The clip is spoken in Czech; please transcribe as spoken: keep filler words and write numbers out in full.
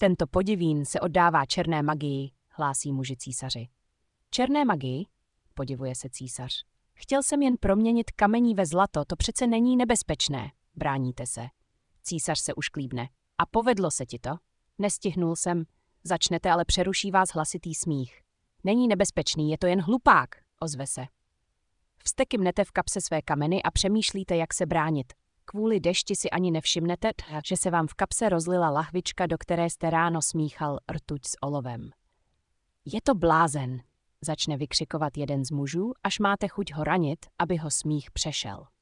Tento podivín se oddává černé magii, hlásí muži císaři. Černé magii? Podivuje se císař. Chtěl jsem jen proměnit kamení ve zlato, to přece není nebezpečné. Bráníte se. Císař se ušklíbne. A povedlo se ti to? Nestihnul jsem. Začnete, ale přeruší vás hlasitý smích. Není nebezpečný, je to jen hlupák, ozve se. Vzteky mnete v kapse své kameny a přemýšlíte, jak se bránit. Kvůli dešti si ani nevšimnete, že se vám v kapse rozlila lahvička, do které jste ráno smíchal rtuť s olovem. Je to blázen, začne vykřikovat jeden z mužů, až máte chuť ho ranit, aby ho smích přešel.